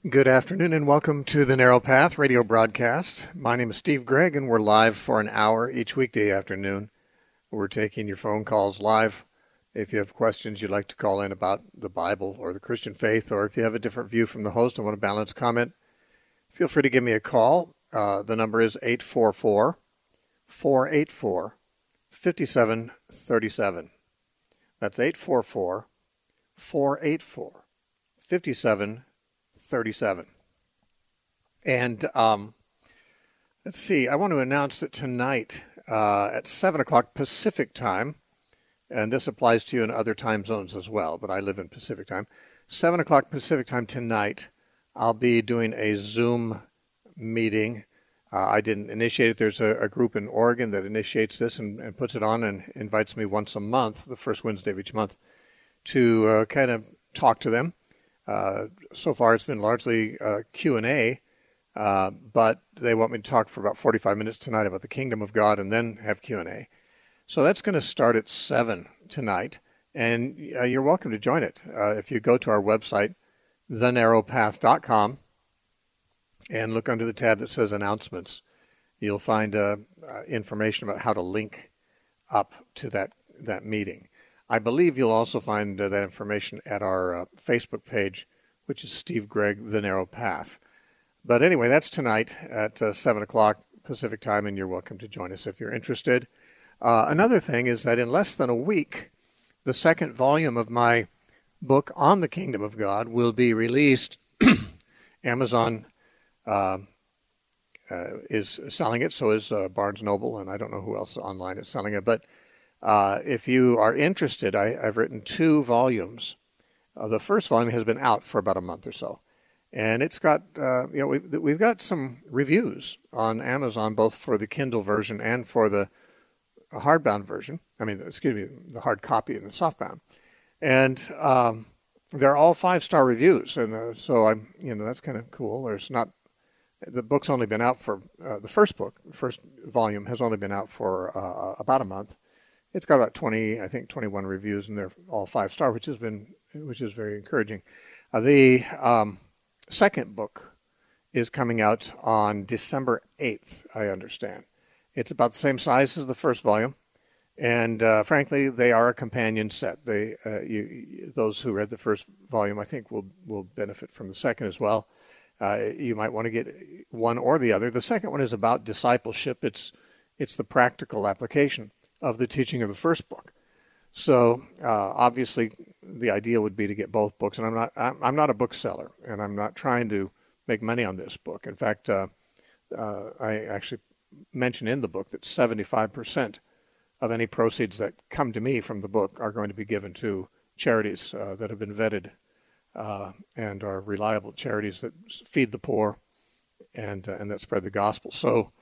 Good afternoon and welcome to the Narrow Path radio broadcast. My name is Steve Gregg and we're live for an hour each weekday afternoon. We're taking your phone calls live. If you have questions you'd like to call in about the Bible or the Christian faith, or if you have a different view from the host and want to balance comment, feel free to give me a call. The number is 844-484-5737. That's 844-484-5737. And let's see, I want to announce that tonight at 7 o'clock Pacific time, and this applies to you in other time zones as well, but I live in Pacific time, 7 o'clock Pacific time tonight, I'll be doing a Zoom meeting. I didn't initiate it. There's a group in Oregon that initiates this and puts it on and invites me once a month, the first Wednesday of each month, to kind of talk to them. So far, it's been largely Q&A, but they want me to talk for about 45 minutes tonight about the kingdom of God and then have Q&A. So that's going to start at 7 tonight, and you're welcome to join it. If you go to our website, thenarrowpath.com, and look under the tab that says Announcements, you'll find information about how to link up to that meeting. I believe you'll also find that information at our Facebook page, which is Steve Gregg, The Narrow Path. But anyway, that's tonight at 7 o'clock Pacific time, and you're welcome to join us if you're interested. Another thing is that in less than a week, the second volume of my book on the Kingdom of God will be released. Amazon is selling it, so is Barnes & Noble, and I don't know who else online is selling it, but if you are interested, I've written 2 volumes. The first volume has been out for about a month or so, and it's got we've got some reviews on Amazon, both for the Kindle version and for the hardbound version. The hard copy and the softbound, and they're all 5-star reviews, and so that's kind of cool. The book's only been out for the first volume has only been out for about a month. It's got about 21 reviews, and they're all 5-star, which is very encouraging. The second book is coming out on December 8th, I understand. It's about the same size as the first volume, and frankly, they are a companion set. Those who read the first volume, I think, will benefit from the second as well. You might want to get one or the other. The second one is about discipleship. It's the practical application of the teaching of the first book. So obviously the idea would be to get both books, and I'm not a bookseller, and I'm not trying to make money on this book. In fact, I actually mention in the book that 75% of any proceeds that come to me from the book are going to be given to charities that have been vetted and are reliable charities that feed the poor and that spread the gospel. So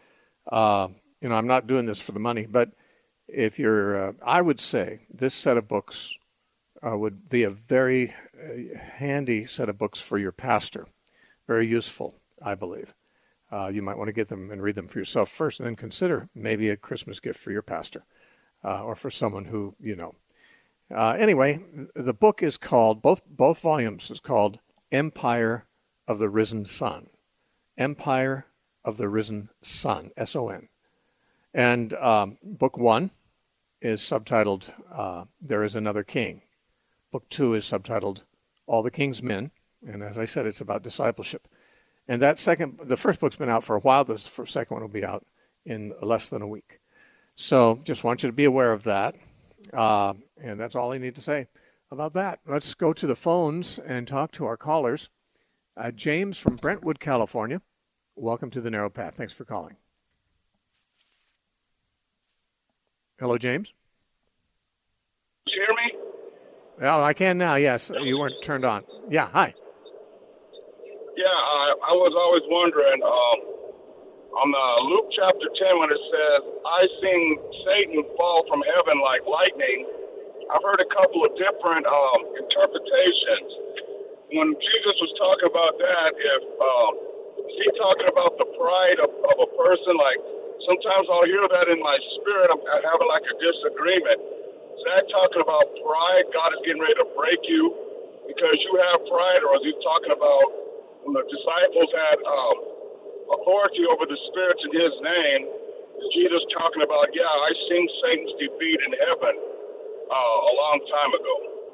I'm not doing this for the money, but if you're, I would say this set of books would be a very handy set of books for your pastor. Very useful, I believe. You might want to get them and read them for yourself first, and then consider maybe a Christmas gift for your pastor or for someone who you know. Anyway, the book is called, both volumes is called Empire of the Risen Son. Empire of the Risen Son, S-O-N. And book 1 is subtitled There is Another King. Book 2 is subtitled All the King's Men, and as I said, it's about discipleship. And the first book's been out for a while. The second one will be out in less than a week. So just want you to be aware of that. And that's all I need to say about that. Let's go to the phones and talk to our callers. James from Brentwood, California. Welcome to the Narrow Path. Thanks for calling. Hello, James. Can you hear me? Well, I can now, yes. You weren't turned on. Yeah, hi. Yeah, I was always wondering, on Luke chapter 10, when it says, I seen Satan fall from heaven like lightning, I've heard a couple of different interpretations. When Jesus was talking about that, is he talking about the pride of a person? Like, sometimes I'll hear that in my spirit. I'm having like a disagreement. Is that talking about pride? God is getting ready to break you because you have pride, or is he talking about when the disciples had authority over the spirits in his name, Jesus talking about, yeah, I seen Satan's defeat in heaven a long time ago.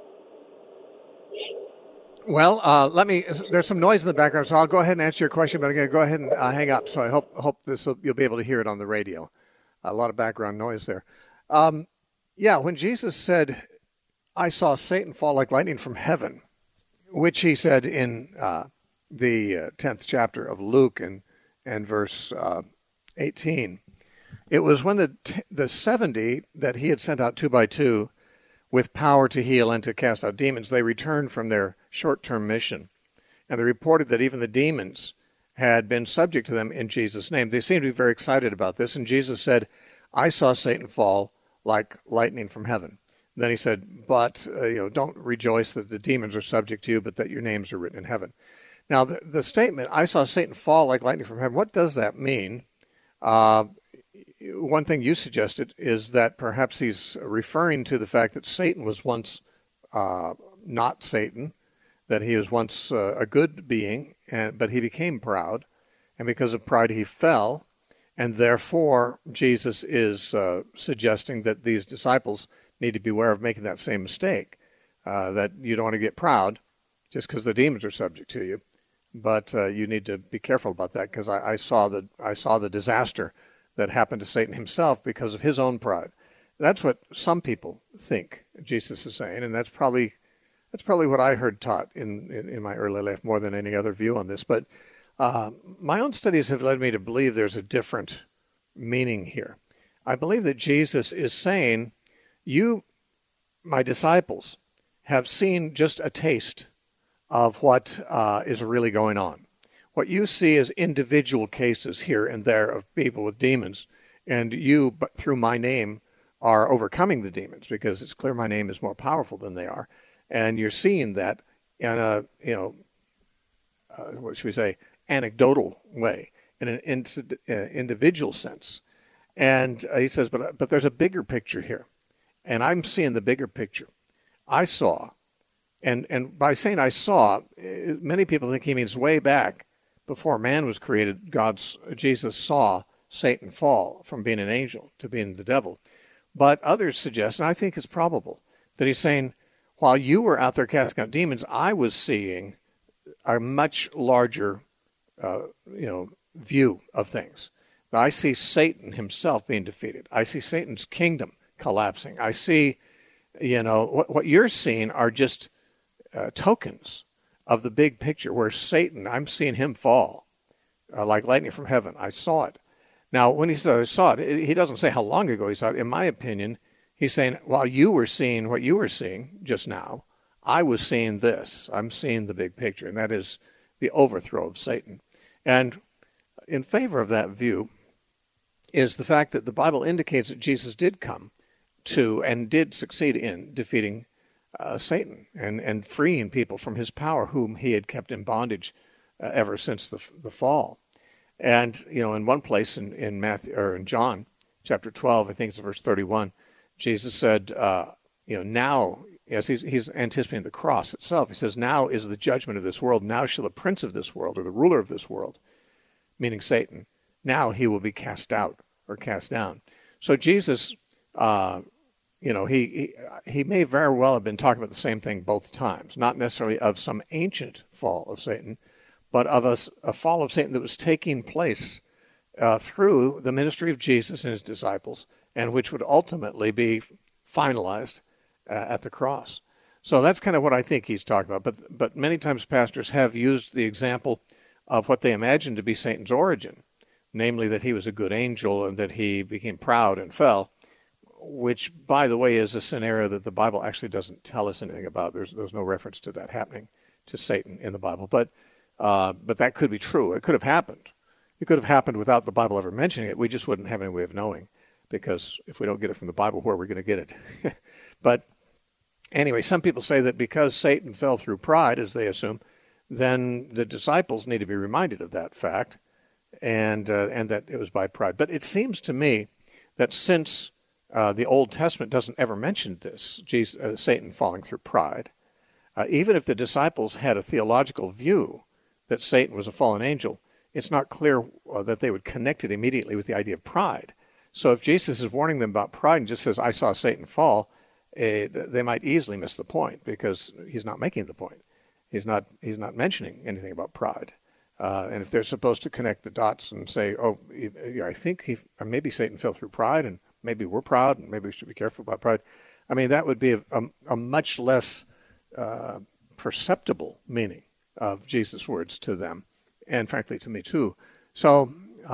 Well, there's some noise in the background, so I'll go ahead and answer your question, but I'm going to go ahead and hang up. So I hope you'll be able to hear it on the radio. A lot of background noise there. Yeah, when Jesus said, I saw Satan fall like lightning from heaven, which he said in the 10th chapter of Luke and verse 18, it was when the 70 that he had sent out 2 by 2 with power to heal and to cast out demons, they returned from their short-term mission. And they reported that even the demons had been subject to them in Jesus' name. They seemed to be very excited about this. And Jesus said, I saw Satan fall like lightning from heaven. Then he said, but don't rejoice that the demons are subject to you, but that your names are written in heaven. Now, the statement, I saw Satan fall like lightning from heaven, what does that mean? One thing you suggested is that perhaps he's referring to the fact that Satan was once not Satan, that he was once a good being, but he became proud, and because of pride he fell, and therefore Jesus is suggesting that these disciples need to beware of making that same mistake, that you don't want to get proud just because the demons are subject to you, but you need to be careful about that, because I saw the disaster that happened to Satan himself because of his own pride. That's what some people think Jesus is saying, and that's probably what I heard taught in my early life more than any other view on this. But my own studies have led me to believe there's a different meaning here. I believe that Jesus is saying, you, my disciples, have seen just a taste of what is really going on. What you see is individual cases here and there of people with demons, and you, but through my name, are overcoming the demons, because it's clear my name is more powerful than they are, and you're seeing that in a what should we say, anecdotal way, in an individual sense. And he says, but there's a bigger picture here, and I'm seeing the bigger picture. I saw, and by saying I saw, many people think he means way back. Before man was created, Jesus saw Satan fall from being an angel to being the devil. But others suggest, and I think it's probable, that he's saying, while you were out there casting out demons, I was seeing a much larger, view of things. I see Satan himself being defeated. I see Satan's kingdom collapsing. I see, what you're seeing are just tokens of the big picture, where Satan, I'm seeing him fall like lightning from heaven. I saw it. Now, when he says I saw it, he doesn't say how long ago he saw it. In my opinion, he's saying, while you were seeing what you were seeing just now, I was seeing this. I'm seeing the big picture, and that is the overthrow of Satan. And in favor of that view is the fact that the Bible indicates that Jesus did come to and did succeed in defeating Satan and freeing people from his power, whom he had kept in bondage ever since the fall. And in one place in Matthew or in John chapter 12, I think it's verse 31, Jesus said, now, as he's anticipating the cross itself, he says, now is the judgment of this world. Now shall the prince of this world, or the ruler of this world, meaning Satan, now he will be cast out or cast down. So Jesus, he may very well have been talking about the same thing both times, not necessarily of some ancient fall of Satan, but of a fall of Satan that was taking place through the ministry of Jesus and his disciples, and which would ultimately be finalized at the cross. So that's kind of what I think he's talking about. But many times pastors have used the example of what they imagine to be Satan's origin, namely that he was a good angel and that he became proud and fell, which, by the way, is a scenario that the Bible actually doesn't tell us anything about. There's no reference to that happening to Satan in the Bible. But that could be true. It could have happened. It could have happened without the Bible ever mentioning it. We just wouldn't have any way of knowing, because if we don't get it from the Bible, where are we going to get it? But anyway, some people say that because Satan fell through pride, as they assume, then the disciples need to be reminded of that fact, and that it was by pride. But it seems to me that since the Old Testament doesn't ever mention this, Satan falling through pride, even if the disciples had a theological view that Satan was a fallen angel, it's not clear that they would connect it immediately with the idea of pride. So if Jesus is warning them about pride and just says, I saw Satan fall, they might easily miss the point, because he's not making the point. He's not mentioning anything about pride. And if they're supposed to connect the dots and say, oh, I think maybe Satan fell through pride, and maybe we're proud, and maybe we should be careful about pride. I mean, that would be a much less perceptible meaning of Jesus' words to them, and frankly to me too. So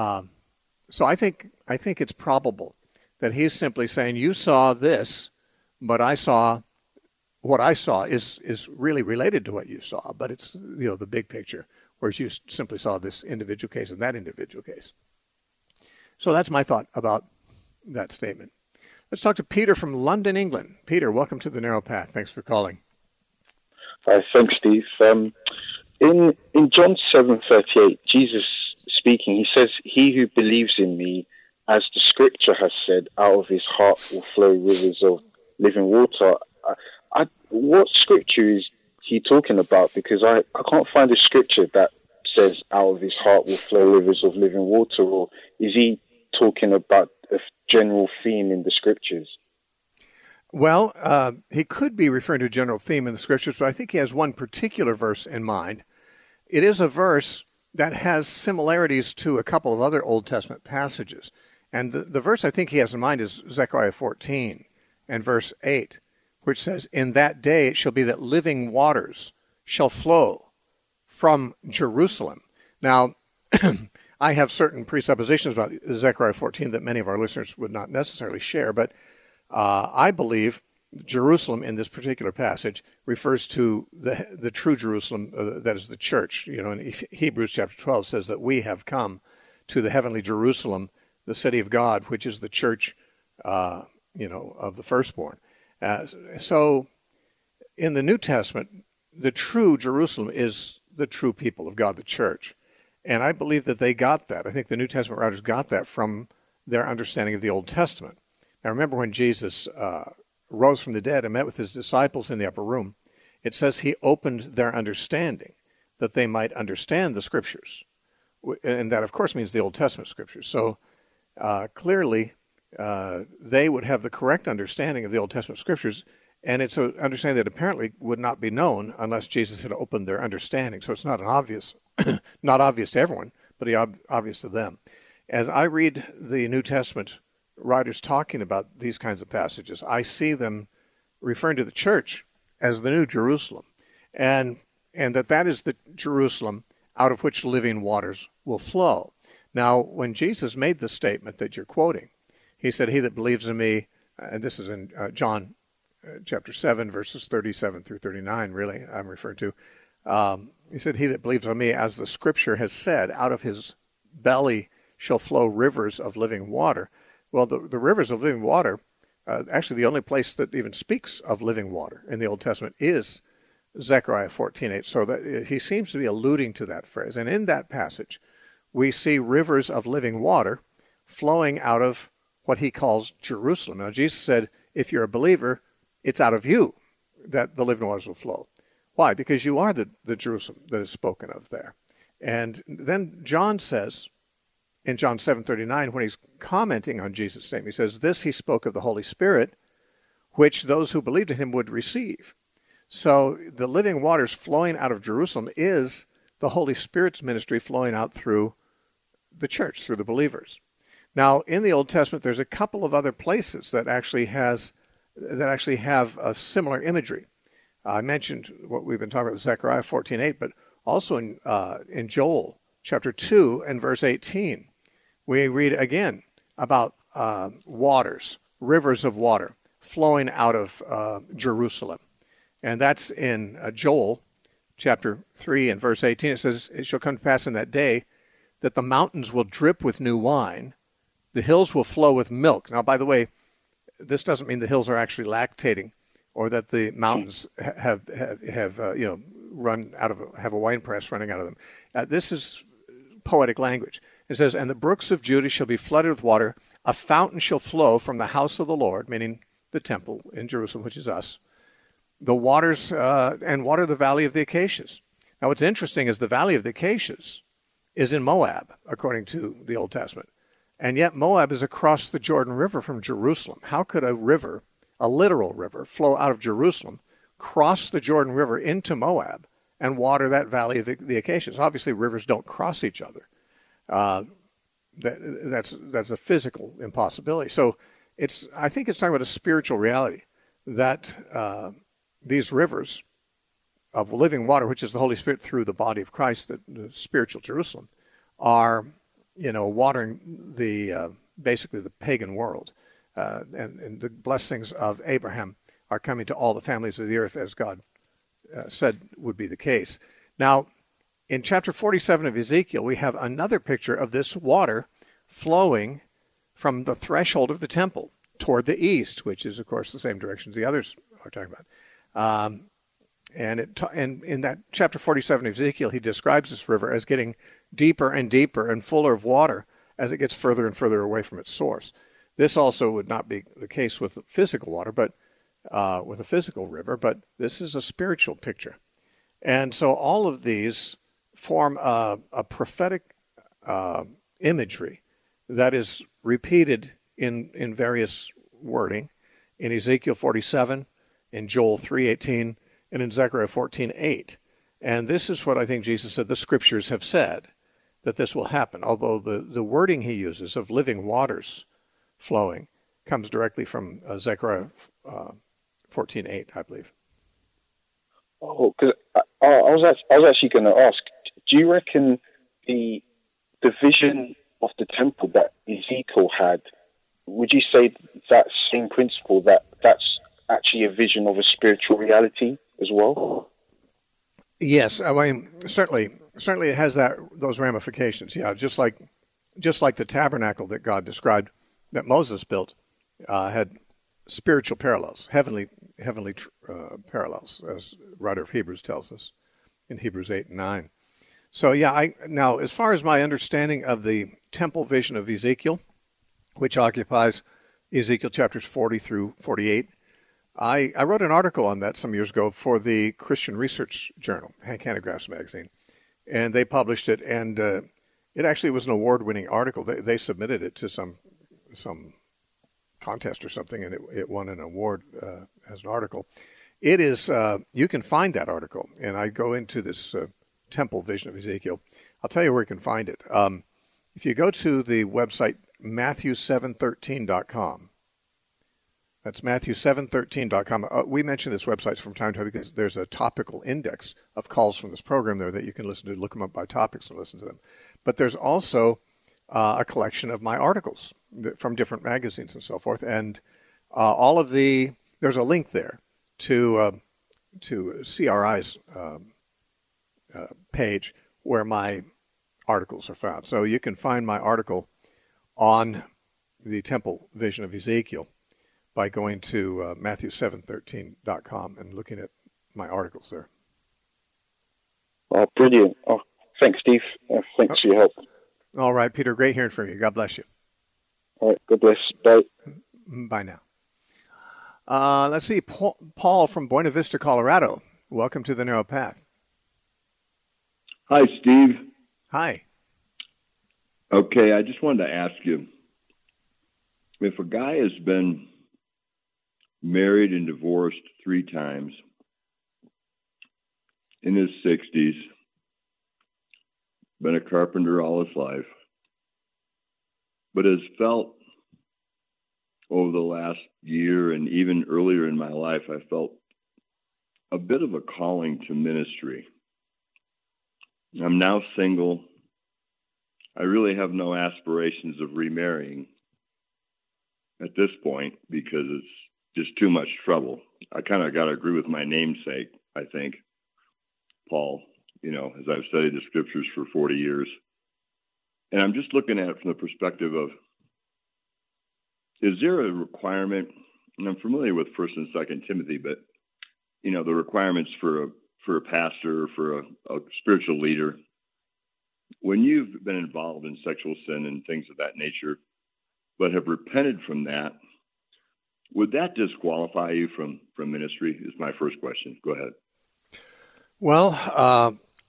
I think it's probable that he's simply saying, you saw this, but I saw what I saw is really related to what you saw, but it's the big picture, whereas you simply saw this individual case and that individual case. So that's my thought about that statement. Let's talk to Peter from London, England. Peter, welcome to The Narrow Path. Thanks for calling. Thanks, Steve. In John 7:38, Jesus speaking, he says, "He who believes in me, as the scripture has said, out of his heart will flow rivers of living water." What scripture is he talking about? Because I can't find a scripture that says out of his heart will flow rivers of living water, or is he talking about a general theme in the scriptures? Well, he could be referring to a general theme in the scriptures, but I think he has one particular verse in mind. It is a verse that has similarities to a couple of other Old Testament passages. And the verse I think he has in mind is Zechariah 14 and verse 8, which says, "In that day it shall be that living waters shall flow from Jerusalem." Now, I have certain presuppositions about Zechariah 14 that many of our listeners would not necessarily share, but I believe Jerusalem in this particular passage refers to the true Jerusalem, that is the church. In Hebrews chapter 12 says that we have come to the heavenly Jerusalem, the city of God, which is the church, of the firstborn. So in the New Testament, the true Jerusalem is the true people of God, the church. And I believe that they got that. I think the New Testament writers got that from their understanding of the Old Testament. Now remember when Jesus rose from the dead and met with his disciples in the upper room, it says he opened their understanding that they might understand the scriptures. And that, of course, means the Old Testament scriptures. So clearly, they would have the correct understanding of the Old Testament scriptures, and it's an understanding that apparently would not be known unless Jesus had opened their understanding. So it's not not obvious to everyone, but obvious to them. As I read the New Testament writers talking about these kinds of passages, I see them referring to the church as the New Jerusalem, and that is the Jerusalem out of which living waters will flow. Now, when Jesus made the statement that you're quoting, he said, "He that believes in me," and this is in John chapter 7, verses 37 through 39, really, I'm referring to. He said, "He that believes on me, as the scripture has said, out of his belly shall flow rivers of living water." Well, the rivers of living water, actually the only place that even speaks of living water in the Old Testament is Zechariah 14:8. So that he seems to be alluding to that phrase. And in that passage, we see rivers of living water flowing out of what he calls Jerusalem. Now, Jesus said, if you're a believer, it's out of you that the living waters will flow. Why? Because you are the Jerusalem that is spoken of there. And then John says, in John 7:39, when he's commenting on Jesus' statement, he says, "This he spoke of the Holy Spirit, which those who believed in him would receive." So the living waters flowing out of Jerusalem is the Holy Spirit's ministry flowing out through the church, through the believers. Now, in the Old Testament, there's a couple of other places that actually have a similar imagery. I mentioned what we've been talking about, Zechariah 14:8, but also in Joel chapter 2 and verse 18, we read again about waters, rivers of water flowing out of Jerusalem. And that's in Joel chapter 3 and verse 18. It says, "It shall come to pass in that day that the mountains will drip with new wine, the hills will flow with milk." Now, by the way, this doesn't mean the hills are actually lactating, or that the mountains have run out of have a wine press running out of them. This is poetic language. It says, "And the brooks of Judah shall be flooded with water. A fountain shall flow from the house of the Lord," meaning the temple in Jerusalem, which is us. "The waters and water the valley of the acacias. Now, what's interesting is the Valley of the Acacias is in Moab, according to the Old Testament. And yet Moab is across the Jordan River from Jerusalem. How could a river, a literal river, flow out of Jerusalem, cross the Jordan River into Moab, and water that Valley of the Acacias? Obviously, rivers don't cross each other. That's a physical impossibility. So I think it's talking about a spiritual reality that these rivers of living water, which is the Holy Spirit through the body of Christ, the spiritual Jerusalem, are, watering basically the pagan world, and the blessings of Abraham are coming to all the families of the earth, as God said would be the case. Now, in chapter 47 of Ezekiel, we have another picture of this water flowing from the threshold of the temple toward the east, which is, of course, the same direction as the others are talking about. And in that chapter 47 of Ezekiel, he describes this river as getting deeper and deeper and fuller of water as it gets further and further away from its source. This also would not be the case with physical water, but with a physical river, but this is a spiritual picture. And so all of these form a prophetic imagery that is repeated in various wording in Ezekiel 47, in Joel 3:18, and in Zechariah 14:8. And this is what I think Jesus said the scriptures have said, that this will happen, although the wording he uses of living waters flowing comes directly from Zechariah 14:8, I believe. Oh, because I was actually going to ask, do you reckon the vision of the temple that Ezekiel had, would you say that same principle, that's actually a vision of a spiritual reality as well? Yes, I mean certainly it has those ramifications. Yeah, just like the tabernacle that God described that Moses built had spiritual parallels, heavenly parallels, as writer of Hebrews tells us in Hebrews 8 and 9. So yeah, now as far as my understanding of the temple vision of Ezekiel, which occupies Ezekiel chapters 40 through 48, I wrote an article on that some years ago for the Christian Research Journal, Hank Hanegraaff's magazine, and they published it, and it actually was an award-winning article. They submitted it to some contest or something, and it won an award as an article. It is, you can find that article, and I go into this temple vision of Ezekiel. I'll tell you where you can find it. If you go to the website Matthew713.com, that's Matthew713.com. We mention this website from time to time because there's a topical index of calls from this program there that you can listen to, look them up by topics and listen to them. But there's also a collection of my articles from different magazines and so forth. And there's a link there to CRI's page where my articles are found. So you can find my article on the temple vision of Ezekiel by going to Matthew713.com and looking at my articles there. Oh, brilliant. Oh, thanks, Steve. Thanks for your help. All right, Peter, great hearing from you. God bless you. All right, God bless. Bye. Bye now. Let's see, Paul from Buena Vista, Colorado. Welcome to the Narrow Path. Hi, Steve. Hi. Okay, I just wanted to ask you, if a guy has been married and divorced 3 times in his 60s, been a carpenter all his life, but has felt over the last year and even earlier in my life, I felt a bit of a calling to ministry. I'm now single. I really have no aspirations of remarrying at this point because it's just too much trouble. I kind of got to agree with my namesake, I think, Paul, as I've studied the scriptures for 40 years. And I'm just looking at it from the perspective of, is there a requirement, and I'm familiar with 1st and 2nd Timothy, but, the requirements for a pastor, for a spiritual leader, when you've been involved in sexual sin and things of that nature, but have repented from that, would that disqualify you from ministry? Is my first question. Go ahead. Well,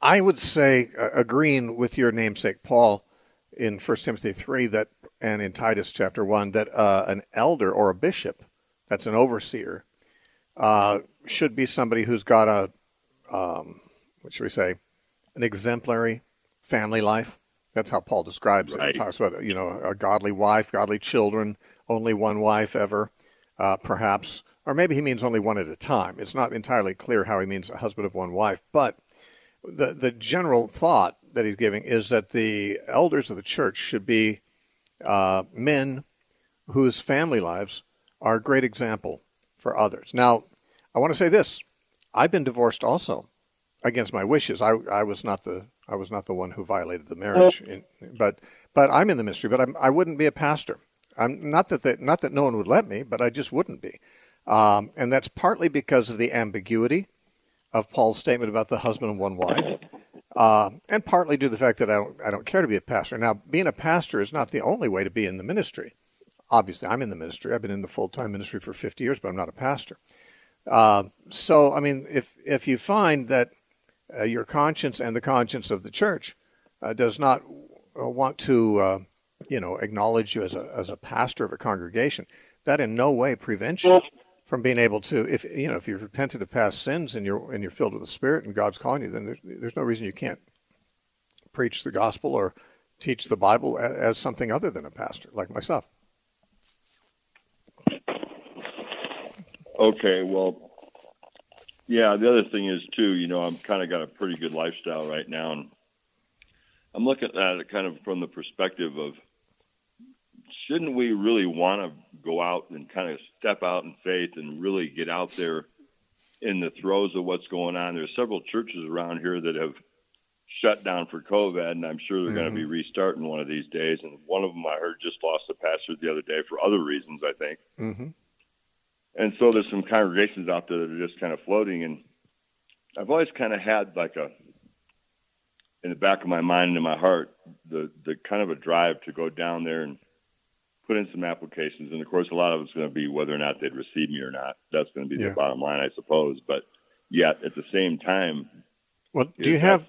I would say, agreeing with your namesake Paul in 1 Timothy 3 that, and in Titus chapter 1, that an elder or a bishop, that's an overseer, should be somebody who's got what should we say, an exemplary family life. That's how Paul describes it. He talks about, a godly wife, godly children, only one wife ever, perhaps. Or maybe he means only one at a time. It's not entirely clear how he means a husband of one wife. But the general thought that he's giving is that the elders of the church should be men whose family lives are a great example for others. Now, I want to say this. I've been divorced also against my wishes. I was not the one who violated the marriage, but I'm in the ministry. But I wouldn't be a pastor. I'm not that no one would let me, but I just wouldn't be. And that's partly because of the ambiguity of Paul's statement about the husband and one wife, and partly due to the fact that I don't care to be a pastor. Now, being a pastor is not the only way to be in the ministry. Obviously, I'm in the ministry. I've been in the full-time ministry for 50 years, but I'm not a pastor. So, I mean, if you find that your conscience and the conscience of the church does not want to, acknowledge you as a pastor of a congregation, that in no way prevents you from being able to, if you've repented of past sins and you're filled with the Spirit and God's calling you, then there's no reason you can't preach the gospel or teach the Bible as something other than a pastor, like myself. Okay, well, yeah, the other thing is, too, I'm kind of got a pretty good lifestyle right now, and I'm looking at it kind of from the perspective of, shouldn't we really want to go out and kind of step out in faith and really get out there in the throes of what's going on? There's several churches around here that have shut down for COVID, and I'm sure they're going to be restarting one of these days, and one of them I heard just lost a pastor the other day for other reasons, I think. Mm-hmm. And so there's some congregations out there that are just kind of floating. And I've always kind of had in the back of my mind and in my heart, the kind of a drive to go down there and put in some applications. And of course, a lot of it's going to be whether or not they'd receive me or not. That's going to be the bottom line, I suppose. But yet at the same time, well, do you have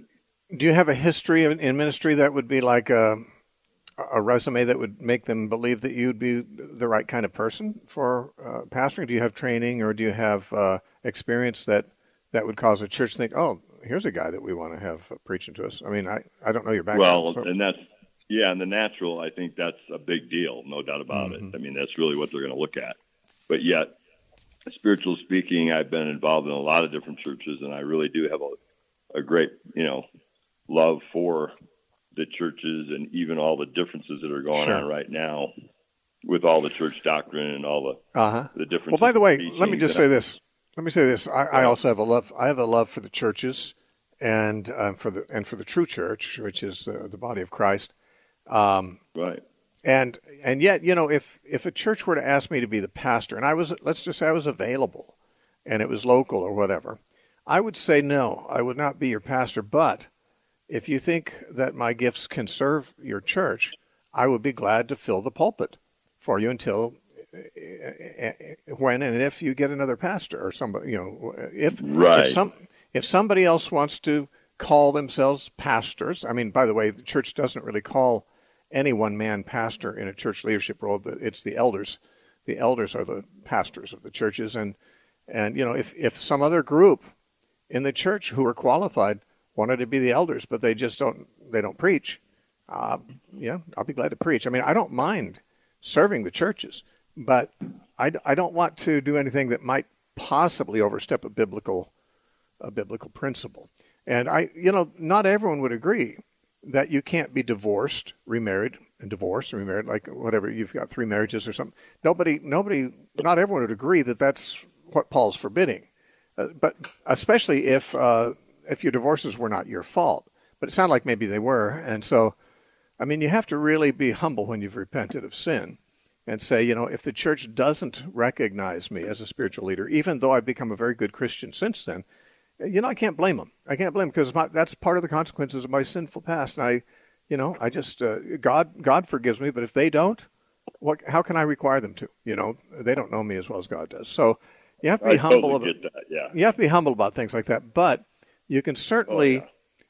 a history in ministry that would be like a resume that would make them believe that you'd be the right kind of person for pastoring? Do you have training, or do you have experience that would cause a church to think, oh, here's a guy that we want to have preaching to us? I mean, I don't know your background. Well, and that's, in the natural, I think that's a big deal, no doubt about it. I mean, that's really what they're going to look at. But yet, spiritually speaking, I've been involved in a lot of different churches, and I really do have a great, love for the churches and even all the differences that are going on right now with all the church doctrine and all the differences. Well, by the way, let me say this. I also have a love for the churches and for the true church, which is the body of Christ. Right. And yet, if a church were to ask me to be the pastor, and let's just say I was available and it was local or whatever, I would say no, I would not be your pastor. But if you think that my gifts can serve your church, I would be glad to fill the pulpit for you until when and if you get another pastor or somebody, if somebody else wants to call themselves pastors. I mean, by the way, the church doesn't really call any one man pastor in a church leadership role. It's the elders. The elders are the pastors of the churches, and if some other group in the church who are qualified wanted to be the elders, but they don't preach. I'll be glad to preach. I mean, I don't mind serving the churches, but I don't want to do anything that might possibly overstep a biblical principle. And not everyone would agree that you can't be divorced, remarried, and divorced, and remarried, like whatever, you've got 3 marriages or something. Not everyone would agree that that's what Paul's forbidding. But especially if your divorces were not your fault. But it sounded like maybe they were. And so, I mean, you have to really be humble when you've repented of sin and say, if the church doesn't recognize me as a spiritual leader, even though I've become a very good Christian since then, I can't blame them. I can't blame them because that's part of the consequences of my sinful past. And I just, God forgives me, but if they don't, how can I require them to? They don't know me as well as God does. So you have to be humble. Totally get that, yeah. You have to be humble about things like that. But you can certainly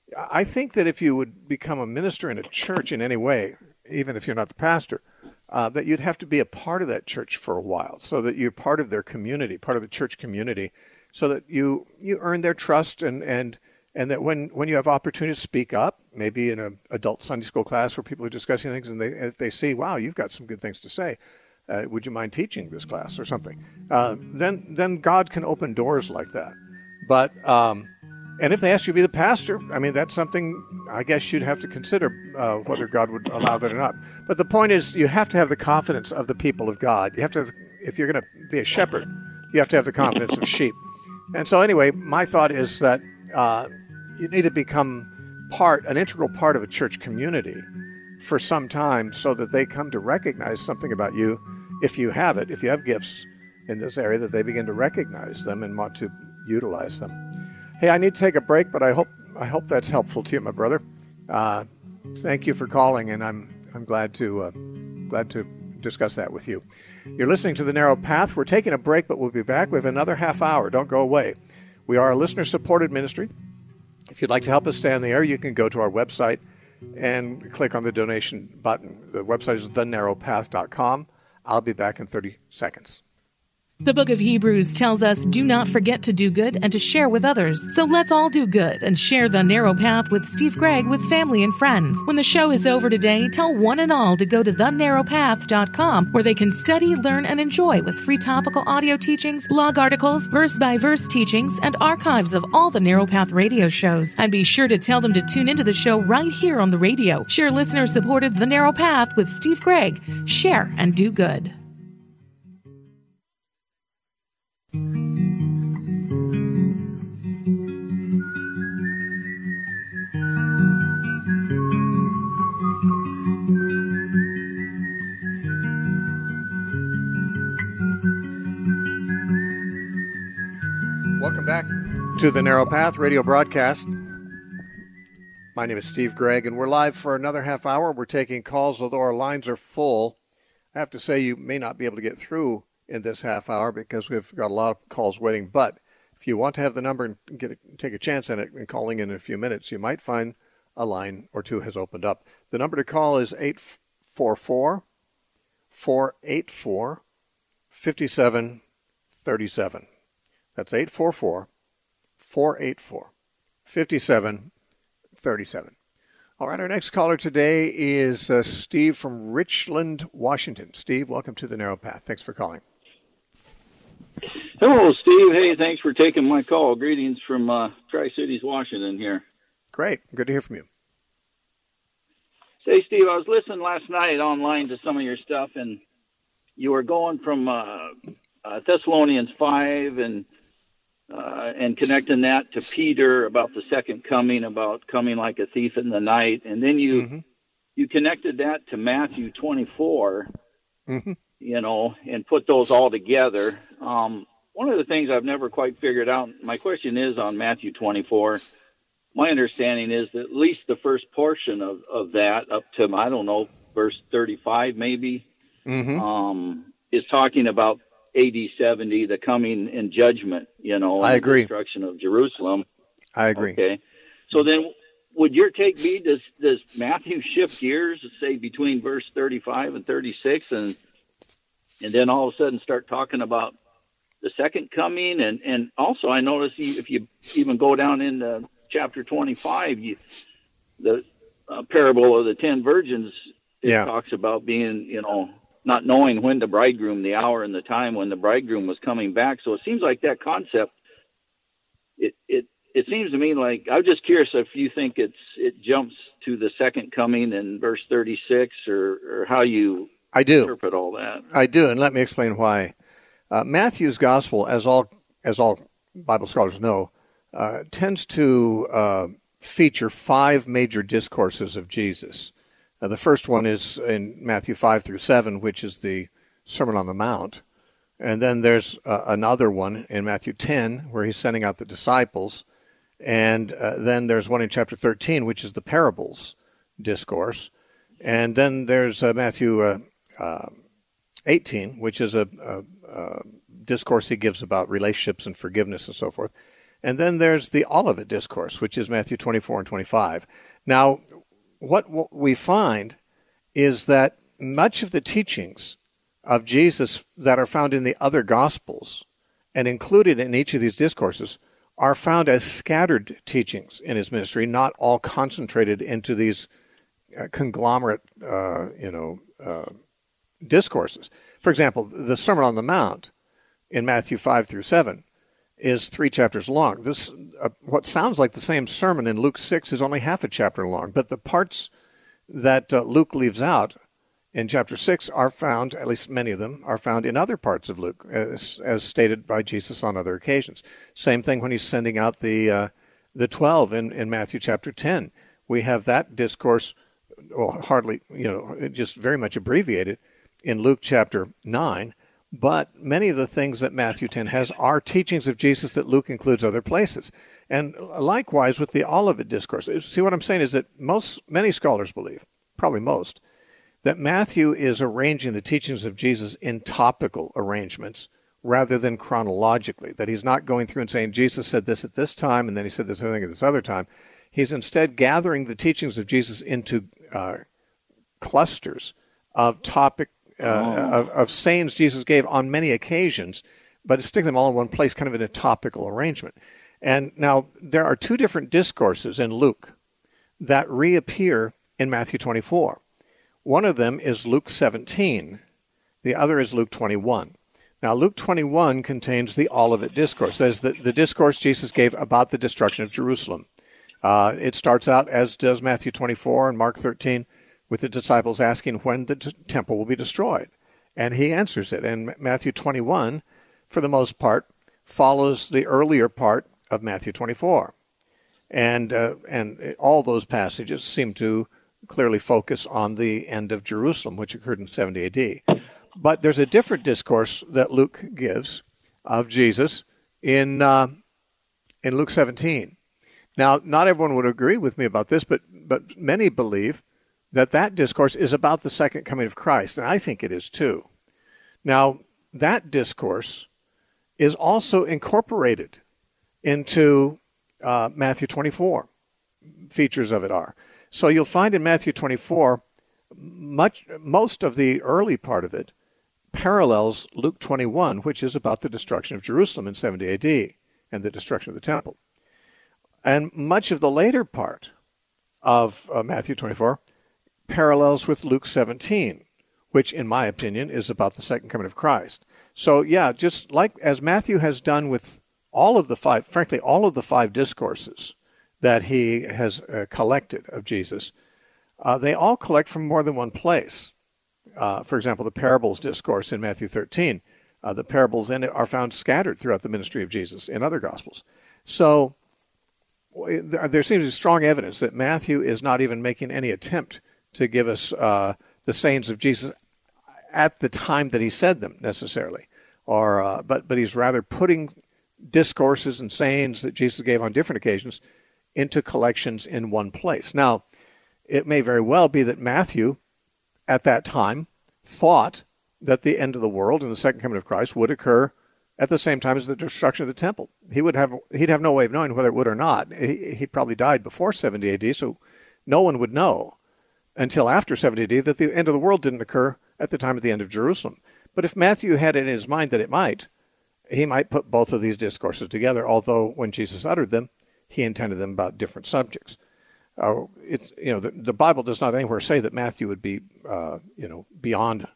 I think that if you would become a minister in a church in any way, even if you're not the pastor, that you'd have to be a part of that church for a while, so that you're part of their community, part of the church community, so that you earn their trust, and that when you have opportunity to speak up, maybe in an adult Sunday school class where people are discussing things, and if they see, wow, you've got some good things to say, would you mind teaching this class or something? Then God can open doors like that. But and if they ask you to be the pastor, I mean, that's something I guess you'd have to consider whether God would allow that or not. But the point is, you have to have the confidence of the people of God. You have to, if you're going to be a shepherd, you have to have the confidence of sheep. And so anyway, my thought is that you need to become an integral part of a church community for some time, so that they come to recognize something about you, if you have it, if you have gifts in this area, that they begin to recognize them and want to utilize them. Hey, I need to take a break, but I hope that's helpful to you, my brother. Thank you for calling, and I'm glad to discuss that with you. You're listening to The Narrow Path. We're taking a break, but we'll be back with another half hour. Don't go away. We are a listener-supported ministry. If you'd like to help us stay on the air, you can go to our website and click on the donation button. The website is thenarrowpath.com. I'll be back in 30 seconds. The book of Hebrews tells us, do not forget to do good and to share with others. So let's all do good and share The Narrow Path with Steve Gregg with family and friends. When the show is over today, tell one and all to go to thenarrowpath.com, where they can study, learn, and enjoy with free topical audio teachings, blog articles, verse-by-verse teachings, and archives of all the Narrow Path radio shows. And be sure to tell them to tune into the show right here on the radio. Share listener-supported The Narrow Path with Steve Gregg. Share and do good. Welcome back to the Narrow Path radio broadcast. My name is Steve Gregg, and we're live for another half hour. We're taking calls, although our lines are full. I have to say you may not be able to get through in this half hour because we've got a lot of calls waiting. But if you want to have the number and take a chance at it and calling in a few minutes, you might find a line or two has opened up. The number to call is 844-484-5737. That's 844-484-5737. All right, our next caller today is Steve from Richland, Washington. Steve, welcome to the Narrow Path. Thanks for calling. Hello, Steve. Hey, thanks for taking my call. Greetings from Tri-Cities, Washington here. Great. Good to hear from you. Say, Steve, I was listening last night online to some of your stuff, and you were going from Thessalonians 5 and connecting that to Peter about the second coming, about coming like a thief in the night. And then you connected that to Matthew 24, you know, and put those all together. One of the things I've never quite figured out, my question is on Matthew 24. My understanding is that at least the first portion of that up to, I don't know, verse 35 maybe, is talking about AD 70, the coming in judgment, you know, I agree. The destruction of Jerusalem. I agree. Okay. So then would your take be, does Matthew shift gears, say, between verse 35 and 36, and then all of a sudden start talking about the second coming? And also I notice if you even go down into chapter 25, the parable of the 10 virgins, it talks about being, you know, not knowing when the bridegroom, the hour and the time when the bridegroom was coming back. So it seems like that concept, it seems to me like, I'm just curious if you think it jumps to the second coming in verse 36 or how you interpret all that. I do, and let me explain why. Matthew's gospel, as all Bible scholars know, tends to feature 5 major discourses of Jesus. The first one is in Matthew 5 through 7, which is the Sermon on the Mount. And then there's another one in Matthew 10, where he's sending out the disciples. And then there's one in chapter 13, which is the parables discourse. And then there's Matthew 18, which is a discourse he gives about relationships and forgiveness and so forth. And then there's the Olivet Discourse, which is Matthew 24 and 25. Now, what we find is that much of the teachings of Jesus that are found in the other Gospels and included in each of these discourses are found as scattered teachings in his ministry, not all concentrated into these conglomerate, discourses. For example, the Sermon on the Mount in Matthew 5 through 7 is 3 chapters long. This, what sounds like the same sermon in Luke 6 is only half a chapter long, but the parts that Luke leaves out in chapter 6 are found, at least many of them, are found in other parts of Luke, as stated by Jesus on other occasions. Same thing when he's sending out the 12 in Matthew chapter 10. We have that discourse, well, hardly, just very much abbreviated in Luke chapter 9. But many of the things that Matthew 10 has are teachings of Jesus that Luke includes other places. And likewise with the Olivet Discourse. See, what I'm saying is that many scholars believe, probably most, that Matthew is arranging the teachings of Jesus in topical arrangements rather than chronologically, that he's not going through and saying Jesus said this at this time and then he said this other thing at this other time. He's instead gathering the teachings of Jesus into clusters of of sayings Jesus gave on many occasions, but stick them all in one place, kind of in a topical arrangement. And now there are 2 different discourses in Luke that reappear in Matthew 24. One of them is Luke 17. The other is Luke 21. Now, Luke 21 contains the Olivet Discourse. That is the discourse Jesus gave about the destruction of Jerusalem. It starts out, as does Matthew 24 and Mark 13, with the disciples asking when the temple will be destroyed. And he answers it. And Matthew 21, for the most part, follows the earlier part of Matthew 24. And all those passages seem to clearly focus on the end of Jerusalem, which occurred in 70 AD. But there's a different discourse that Luke gives of Jesus in Luke 17. Now, not everyone would agree with me about this, but many believe that discourse is about the second coming of Christ, and I think it is too. Now, that discourse is also incorporated into Matthew 24. Features of it are. So you'll find in Matthew 24, most of the early part of it parallels Luke 21, which is about the destruction of Jerusalem in 70 AD and the destruction of the temple. And much of the later part of Matthew 24 parallels with Luke 17, which, in my opinion, is about the second coming of Christ. So, yeah, just like as Matthew has done with all of the 5 discourses that he has collected of Jesus, they all collect from more than one place. For example, the parables discourse in Matthew 13, the parables in it are found scattered throughout the ministry of Jesus in other Gospels. So there seems to be strong evidence that Matthew is not even making any attempt to give us the sayings of Jesus at the time that he said them necessarily, but he's rather putting discourses and sayings that Jesus gave on different occasions into collections in one place. Now, it may very well be that Matthew, at that time, thought that the end of the world and the second coming of Christ would occur at the same time as the destruction of the temple. He'd have no way of knowing whether it would or not. He probably died before 70 AD, so no one would know until after 70 AD that the end of the world didn't occur at the time of the end of Jerusalem. But if Matthew had it in his mind that it might, he might put both of these discourses together, although when Jesus uttered them, he intended them about different subjects. The Bible does not anywhere say that Matthew would be, beyond,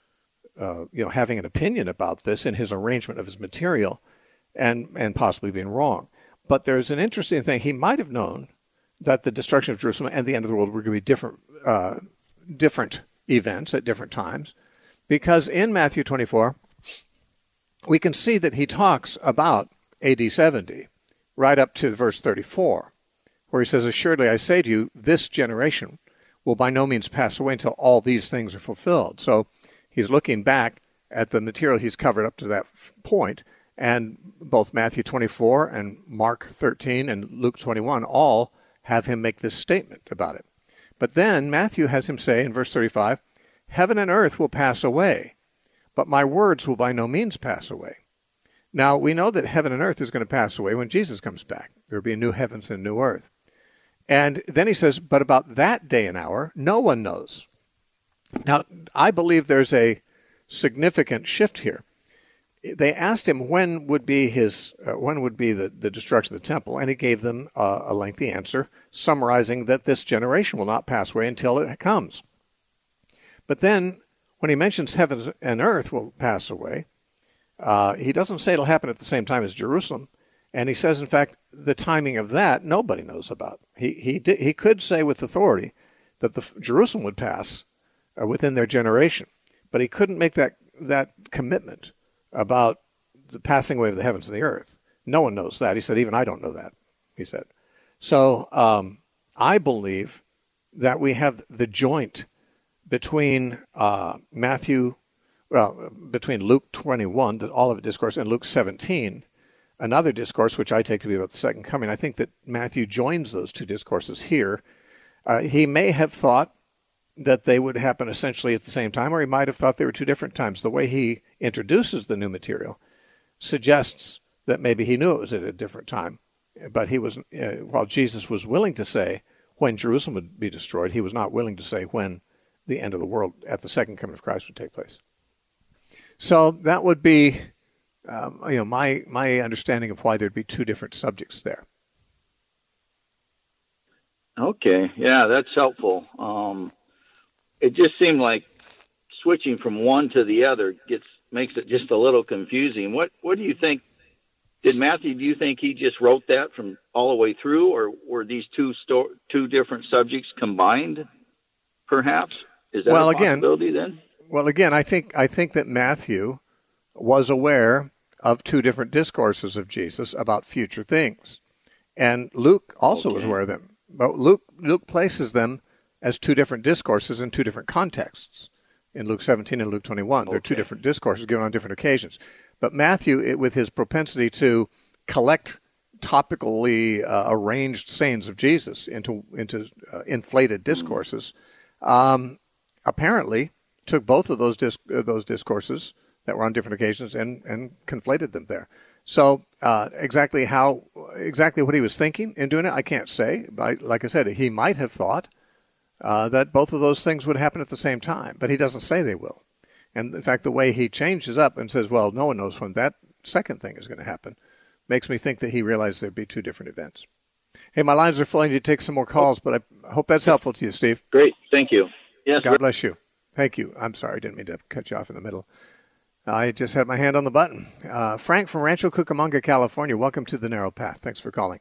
having an opinion about this in his arrangement of his material, and possibly being wrong. But there's an interesting thing. He might have known that the destruction of Jerusalem and the end of the world were going to be different events at different times, because in Matthew 24, we can see that he talks about AD 70 right up to verse 34, where he says, "Assuredly I say to you, this generation will by no means pass away until all these things are fulfilled." So he's looking back at the material he's covered up to that point, and both Matthew 24 and Mark 13 and Luke 21 all have him make this statement about it. But then Matthew has him say in verse 35, "Heaven and earth will pass away, but my words will by no means pass away." Now, we know that heaven and earth is going to pass away when Jesus comes back. There will be a new heavens and a new earth. And then he says, but about that day and hour, no one knows. Now, I believe there's a significant shift here. They asked him when would be the destruction of the temple, and he gave them a lengthy answer, summarizing that this generation will not pass away until it comes. But then, when he mentions heaven and earth will pass away, he doesn't say it'll happen at the same time as Jerusalem, and he says, in fact, the timing of that nobody knows about. He could say with authority that Jerusalem would pass within their generation, but he couldn't make that commitment about the passing away of the heavens and the earth. No one knows that. He said, even I don't know that, he said. So I believe that we have the joint between between Luke 21, the Olivet Discourse, and Luke 17, another discourse which I take to be about the second coming. I think that Matthew joins those two discourses here. He may have thought that they would happen essentially at the same time, or he might have thought they were two different times. The way he introduces the new material suggests that maybe he knew it was at a different time. But he was, while Jesus was willing to say when Jerusalem would be destroyed, he was not willing to say when the end of the world at the second coming of Christ would take place. So that would be, my understanding of why there'd be two different subjects there. Okay, yeah, that's helpful. It just seemed like switching from one to the other makes it just a little confusing. What do you think? Do you think he just wrote that from all the way through, or were these two different subjects combined? Perhaps is that a possibility then? Well, again, I think that Matthew was aware of two different discourses of Jesus about future things, and Luke also was aware of them. But Luke places them as two different discourses in two different contexts. In Luke 17 and Luke 21, they're two different discourses given on different occasions. But Matthew, with his propensity to collect topically arranged sayings of Jesus into inflated discourses, apparently took both of those discourses that were on different occasions and conflated them there. So exactly what he was thinking in doing it, I can't say. Like I said, he might have thought that both of those things would happen at the same time, but he doesn't say they will. And in fact, the way he changes up and says, well, no one knows when that second thing is going to happen, makes me think that he realized there'd be two different events. Hey, my lines are full. I need to take some more calls, but I hope that's helpful to you, Steve. Great. Thank you. Yes. God bless you. Thank you. I'm sorry. I didn't mean to cut you off in the middle. I just had my hand on the button. Frank from Rancho Cucamonga, California. Welcome to The Narrow Path. Thanks for calling.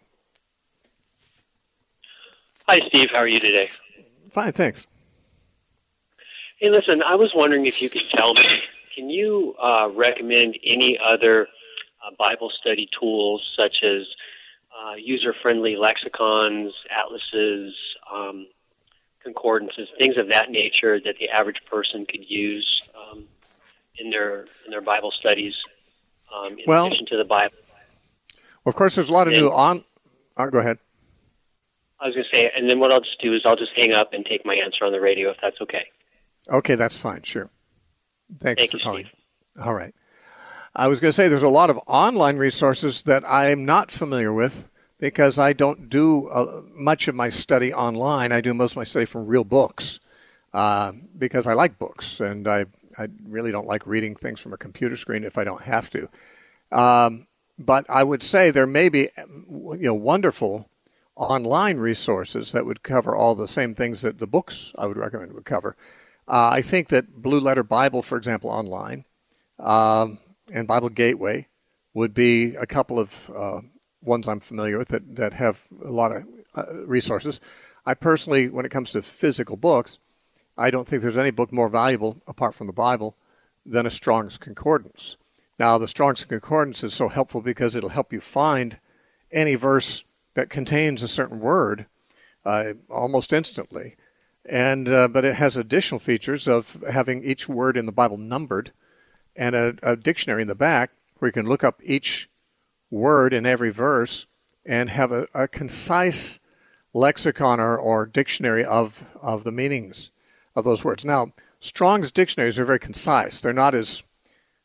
Hi, Steve. How are you today? Fine, thanks. Hey, listen, I was wondering if you could tell me, can you recommend any other Bible study tools such as user-friendly lexicons, atlases, concordances, things of that nature that the average person could use in their Bible studies in addition to the Bible? Well, of course, there's a lot of new go ahead. I was going to say, and then what I'll just do is I'll just hang up and take my answer on the radio if that's okay. Okay, that's fine. Sure. Thanks for calling. Steve. All right. I was going to say there's a lot of online resources that I'm not familiar with because I don't do much of my study online. I do most of my study from real books because I like books, and I really don't like reading things from a computer screen if I don't have to. But I would say there may be wonderful online resources that would cover all the same things that the books I would recommend would cover. I think that Blue Letter Bible, for example, online, and Bible Gateway would be a couple of ones I'm familiar with that have a lot of resources. I personally, when it comes to physical books, I don't think there's any book more valuable, apart from the Bible, than a Strong's Concordance. Now, the Strong's Concordance is so helpful because it'll help you find any verse that contains a certain word almost instantly. And but it has additional features of having each word in the Bible numbered and a dictionary in the back where you can look up each word in every verse and have a concise lexicon or dictionary of the meanings of those words. Now, Strong's dictionaries are very concise. They're not as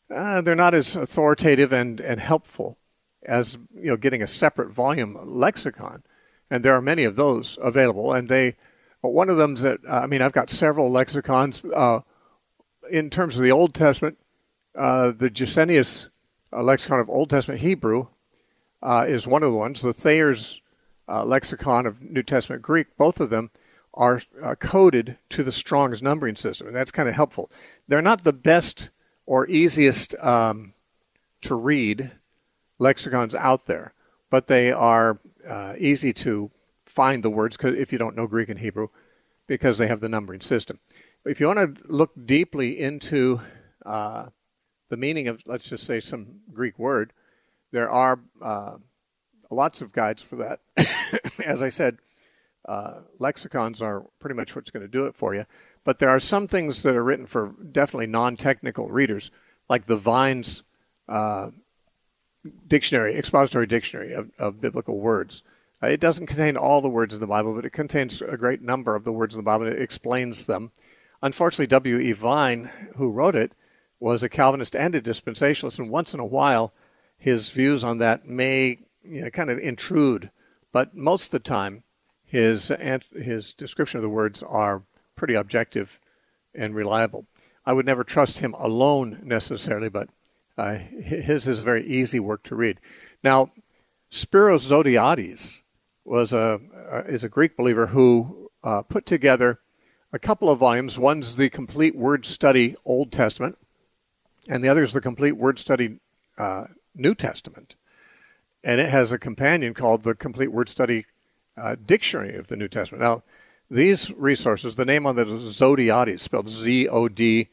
they're not as authoritative and helpful as getting a separate volume lexicon. And there are many of those available. And one of them's that I've got several lexicons in terms of the Old Testament. The Gesenius lexicon of Old Testament Hebrew is one of the ones. The Thayer's lexicon of New Testament Greek, both of them are coded to the Strong's numbering system, and that's kind of helpful. They're not the best or easiest to read lexicons out there, but they are easy to find the words if you don't know Greek and Hebrew, because they have the numbering system. If you want to look deeply into the meaning of, let's just say, some Greek word, there are lots of guides for that. As I said, lexicons are pretty much what's going to do it for you. But there are some things that are written for definitely non-technical readers, like the Vine's dictionary, expository dictionary of biblical words. It doesn't contain all the words in the Bible, but it contains a great number of the words in the Bible, and it explains them. Unfortunately, W.E. Vine, who wrote it, was a Calvinist and a dispensationalist, and once in a while his views on that may kind of intrude. But most of the time, his description of the words are pretty objective and reliable. I would never trust him alone necessarily, but his is very easy work to read. Now, Spiros Zodhiates is a Greek believer who put together a couple of volumes. One's the Complete Word Study Old Testament, and the other is the Complete Word Study New Testament. And it has a companion called the Complete Word Study Dictionary of the New Testament. Now, these resources, the name on that is Zodhiates, spelled Zodhiates,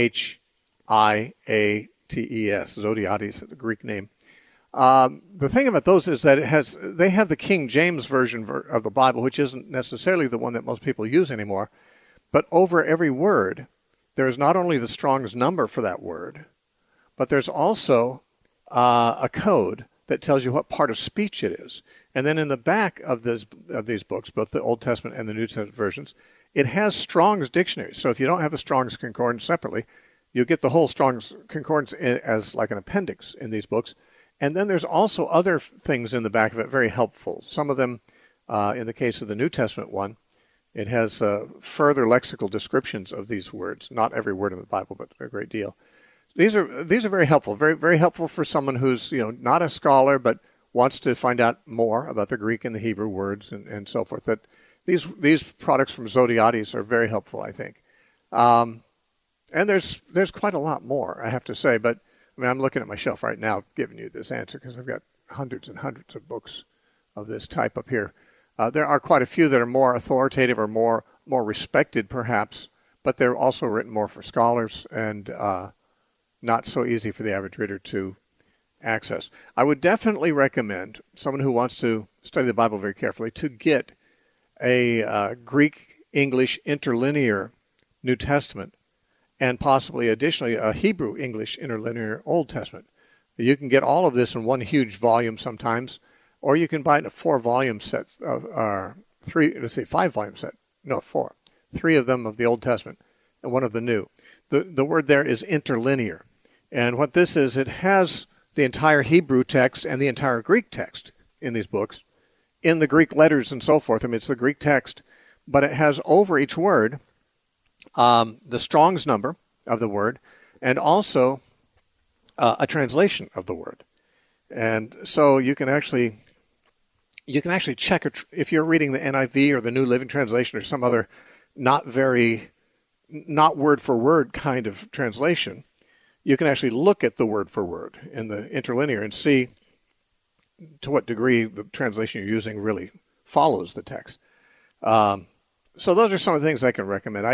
Zodhiates, the Greek name. The thing about those is that they have the King James version of the Bible, which isn't necessarily the one that most people use anymore. But over every word, there is not only the Strong's number for that word, but there's also a code that tells you what part of speech it is. And then in the back of these books, both the Old Testament and the New Testament versions, it has Strong's dictionary. So if you don't have the Strong's Concordance separately, you get the whole Strong's Concordance as like an appendix in these books. And then there's also other things in the back of it, very helpful. Some of them, in the case of the New Testament one, it has further lexical descriptions of these words. Not every word in the Bible, but a great deal. These are very helpful, very, very helpful for someone who's not a scholar but wants to find out more about the Greek and the Hebrew words and so forth. That these products from Zodhiates are very helpful, I think. And there's quite a lot more, I have to say. But I'm looking at my shelf right now, giving you this answer because I've got hundreds and hundreds of books of this type up here. There are quite a few that are more authoritative or more respected, perhaps, but they're also written more for scholars and not so easy for the average reader to access. I would definitely recommend someone who wants to study the Bible very carefully to get a Greek-English interlinear New Testament and possibly additionally a Hebrew-English interlinear Old Testament. You can get all of this in one huge volume sometimes, or you can buy it in a 4-volume set, or 5-volume set. No, 4. 3 of them of the Old Testament and 1 of the New. The word there is interlinear. And what this is, it has the entire Hebrew text and the entire Greek text in these books, in the Greek letters and so forth. It's the Greek text, but it has over each word the Strong's number of the word and also a translation of the word. And so you can actually check if you're reading the NIV or the New Living Translation or some other not word for word kind of translation. You can actually look at the word for word in the interlinear and see to what degree the translation you're using really follows the text. So those are some of the things I can recommend.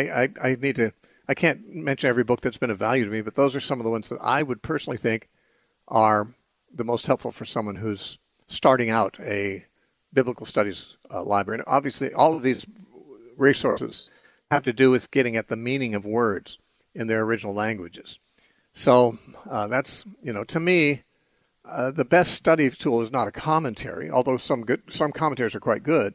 I can't mention every book that's been of value to me, but those are some of the ones that I would personally think are the most helpful for someone who's starting out a biblical studies library. And obviously, all of these resources have to do with getting at the meaning of words in their original languages. So that's, to me, the best study tool is not a commentary, although some commentaries are quite good.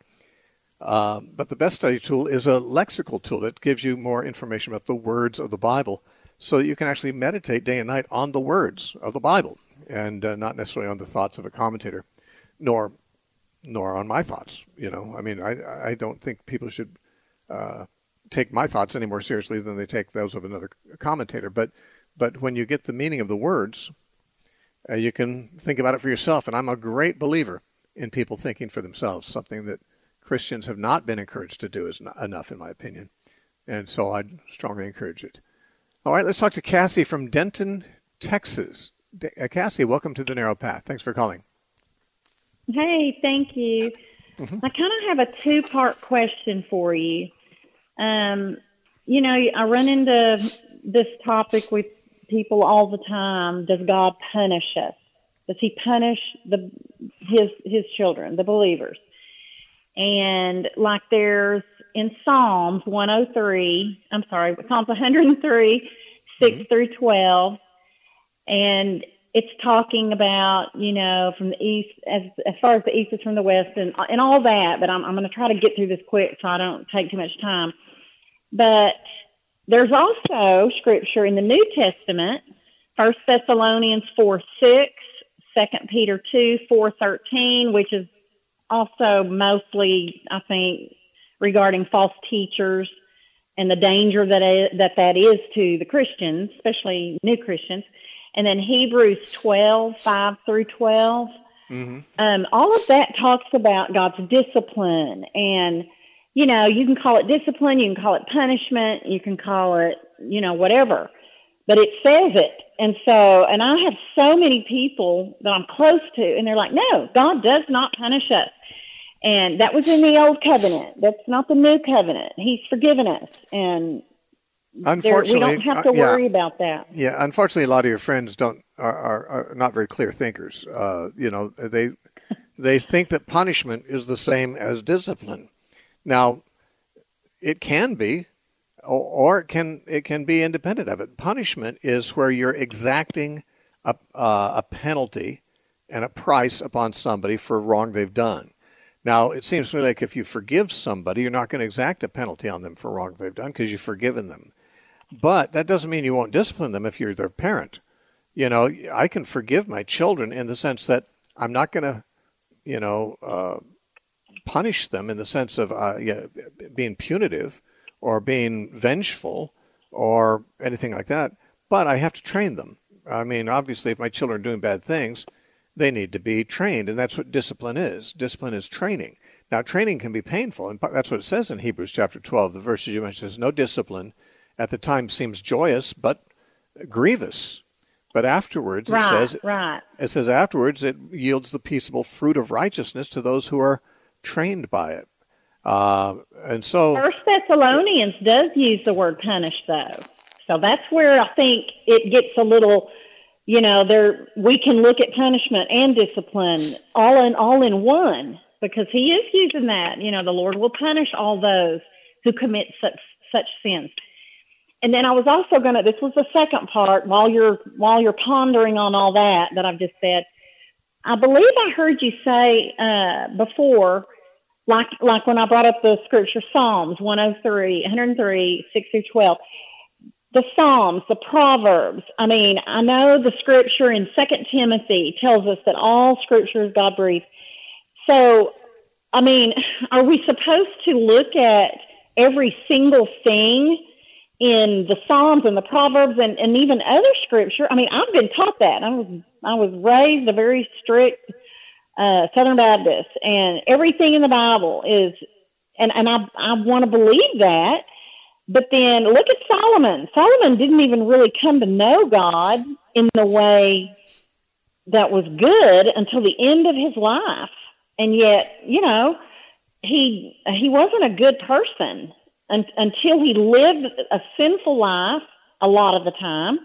But the best study tool is a lexical tool that gives you more information about the words of the Bible so that you can actually meditate day and night on the words of the Bible, and not necessarily on the thoughts of a commentator, nor on my thoughts. I mean, I don't think people should take my thoughts any more seriously than they take those of another commentator. But when you get the meaning of the words, you can think about it for yourself. And I'm a great believer in people thinking for themselves, something that Christians have not been encouraged to do enough, in my opinion. And so I'd strongly encourage it. All right, let's talk to Cassie from Denton, Texas. Cassie, welcome to The Narrow Path. Thanks for calling. Hey, thank you. Mm-hmm. I kind of have a two-part question for you. I run into this topic with people all the time. Does God punish us? Does he punish his children, the believers? And like there's in Psalms 103, Psalms 103, 6 through 12, and it's talking about, from the east, as far as the east is from the west and all that, but I'm going to try to get through this quick so I don't take too much time. But there's also scripture in the New Testament, 1 Thessalonians 4:6, 2 Peter 2:4-13, which is also mostly, I think, regarding false teachers and the danger that is to the Christians, especially new Christians. And then Hebrews 12:5-12. Mm-hmm. All of that talks about God's discipline. And, you can call it discipline, you can call it punishment, you can call it, whatever. But it says it. And I have so many people that I'm close to, and they're like, no, God does not punish us. And that was in the old covenant. That's not the new covenant. He's forgiven us. And unfortunately, we don't have to worry about that. Yeah, unfortunately, a lot of your friends are not very clear thinkers. They think that punishment is the same as discipline. Now, it can be, or it can be independent of it. Punishment is where you're exacting a penalty and a price upon somebody for wrong they've done. Now, it seems to me like if you forgive somebody, you're not going to exact a penalty on them for wrong they've done because you've forgiven them. But that doesn't mean you won't discipline them if you're their parent. I can forgive my children in the sense that I'm not going to, punish them in the sense of being punitive or being vengeful or anything like that. But I have to train them. I mean, obviously, if my children are doing bad things, they need to be trained, and that's what discipline is. Discipline is training. Now, training can be painful, and that's what it says in Hebrews chapter 12. The verses you mentioned says, no discipline at the time seems joyous, but grievous. But afterwards, it says afterwards it yields the peaceable fruit of righteousness to those who are trained by it. And so 1 Thessalonians does use the word punish, though. So that's where I think it gets a little, we can look at punishment and discipline all in one, because he is using that. The Lord will punish all those who commit such sins. And then I was also this was the second part, while you're pondering on all that I've just said, I believe I heard you say before, like when I brought up the scripture, Psalms 103, 6 through 12, the Psalms, the Proverbs. I mean, I know the scripture in 2 Timothy tells us that all scripture is God-breathed. So, I mean, are we supposed to look at every single thing in the Psalms and the Proverbs and even other scripture? I mean, I've been taught that. I was raised a very strict Southern Baptist, and everything in the Bible is, and I want to believe that. But then look at Solomon. Solomon didn't even really come to know God in the way that was good until the end of his life. And yet, he wasn't a good person until he lived a sinful life a lot of the time.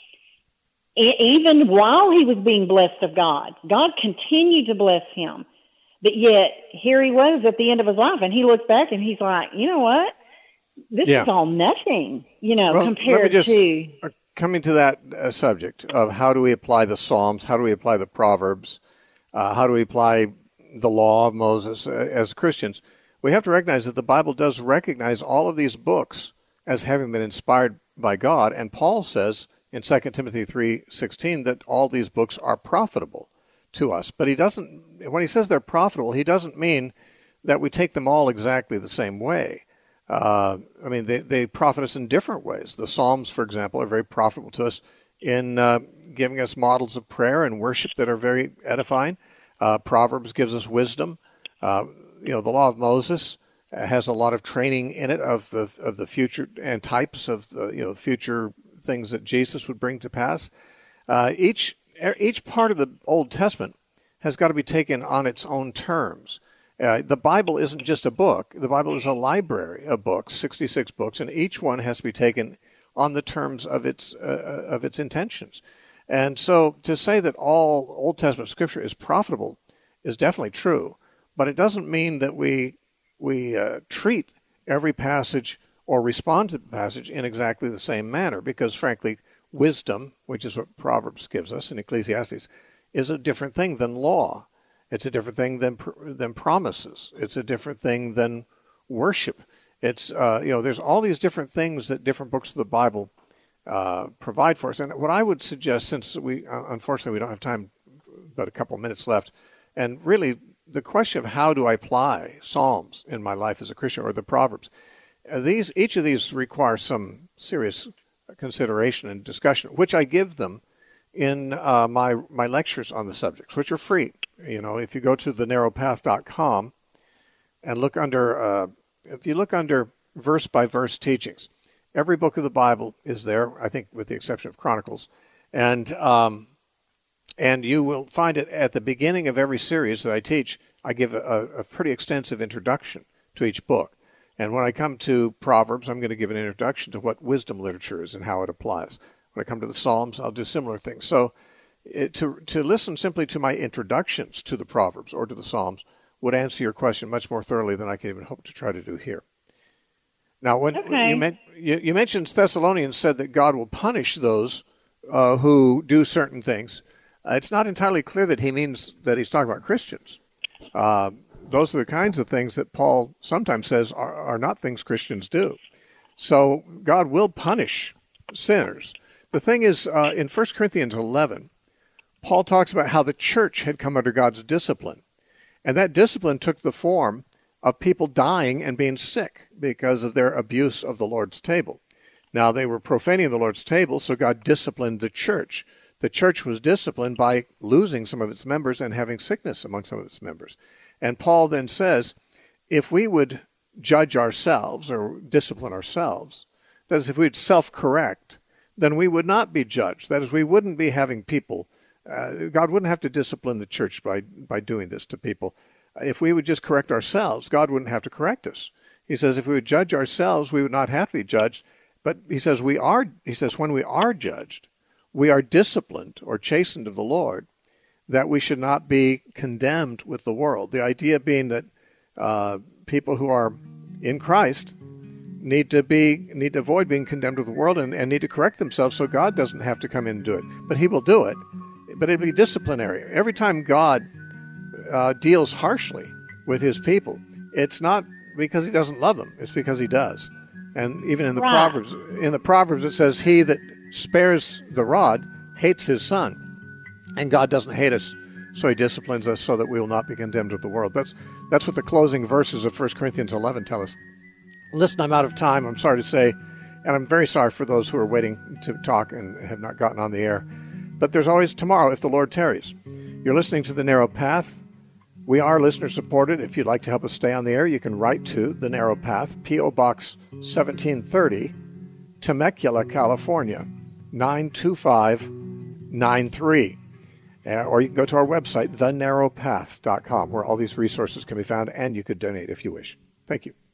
Even while he was being blessed of God, God continued to bless him. But yet, here he was at the end of his life, and he looks back and he's like, you know what? This is all nothing, compared to... Coming to that subject of how do we apply the Psalms, how do we apply the Proverbs, how do we apply the law of Moses as Christians, we have to recognize that the Bible does recognize all of these books as having been inspired by God, and Paul says in 2 Timothy 3:16 that all these books are profitable to us. But he doesn't, when he says they're profitable, he doesn't mean that we take them all exactly the same way. I mean, they profit us in different ways. The Psalms, for example, are very profitable to us in giving us models of prayer and worship that are very edifying. Proverbs gives us wisdom. The Law of Moses has a lot of training in it of the future and types of the future things that Jesus would bring to pass. Each part of the Old Testament has got to be taken on its own terms. The Bible isn't just a book. The Bible is a library of books, 66 books, and each one has to be taken on the terms of its intentions. And so to say that all Old Testament Scripture is profitable is definitely true, but it doesn't mean that we treat every passage or respond to the passage in exactly the same manner, because frankly, wisdom, which is what Proverbs gives us in Ecclesiastes, is a different thing than law. It's a different thing than promises. It's a different thing than worship. It's there's all these different things that different books of the Bible provide for us. And what I would suggest, since unfortunately we don't have time, but a couple minutes left, and really the question of how do I apply Psalms in my life as a Christian, or the Proverbs, each of these require some serious consideration and discussion, which I give them in my lectures on the subjects, which are free. If you go to thenarrowpath.com and look under, if you look under verse by verse teachings, every book of the Bible is there, I think with the exception of Chronicles, and you will find it at the beginning of every series that I teach. I give a pretty extensive introduction to each book. And when I come to Proverbs, I'm going to give an introduction to what wisdom literature is and how it applies. When I come to the Psalms, I'll do similar things. So to listen simply to my introductions to the Proverbs or to the Psalms would answer your question much more thoroughly than I can even hope to try to do here. Now, when you mentioned Thessalonians said that God will punish those who do certain things, it's not entirely clear that he means that he's talking about Christians. Those are the kinds of things that Paul sometimes says are not things Christians do. So God will punish sinners. The thing is, in 1 Corinthians 11, Paul talks about how the church had come under God's discipline. And that discipline took the form of people dying and being sick because of their abuse of the Lord's table. Now, they were profaning the Lord's table, so God disciplined the church. The church was disciplined by losing some of its members and having sickness among some of its members. And Paul then says, if we would judge ourselves or discipline ourselves, that is, if we would self-correct, then we would not be judged. That is, we wouldn't be having people, God wouldn't have to discipline the church by doing this to people. If we would just correct ourselves, God wouldn't have to correct us. He says if we would judge ourselves, we would not have to be judged. But he says when we are judged, we are disciplined or chastened of the Lord, that we should not be condemned with the world. The idea being that people who are in Christ need to avoid being condemned with the world and need to correct themselves so God doesn't have to come in and do it. But he will do it, but it'll be disciplinary. Every time God deals harshly with his people, it's not because he doesn't love them, it's because he does. And even in the Proverbs it says, he that spares the rod hates his son. And God doesn't hate us, so he disciplines us so that we will not be condemned with the world. That's what the closing verses of 1 Corinthians 11 tell us. Listen, I'm out of time, I'm sorry to say, and I'm very sorry for those who are waiting to talk and have not gotten on the air. But there's always tomorrow if the Lord tarries. You're listening to The Narrow Path. We are listener-supported. If you'd like to help us stay on the air, you can write to The Narrow Path, P.O. Box 1730, Temecula, California, 92593. Or you can go to our website, thenarrowpath.com, where all these resources can be found, and you could donate if you wish. Thank you.